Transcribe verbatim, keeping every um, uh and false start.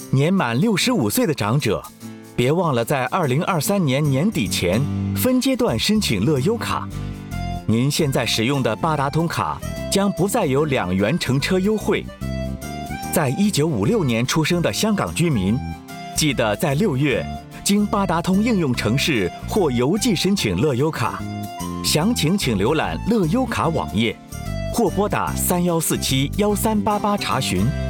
年满六十五岁的长者，别忘了在二零二三年年底前分阶段申请乐悠卡。您现在使用的八达通卡将不再有两元乘车优惠。在一九五六年出生的香港居民，记得在六月经八达通应用程式或邮寄申请乐悠卡。详情请浏览乐悠卡网页，或拨打三幺四七幺三八八查询。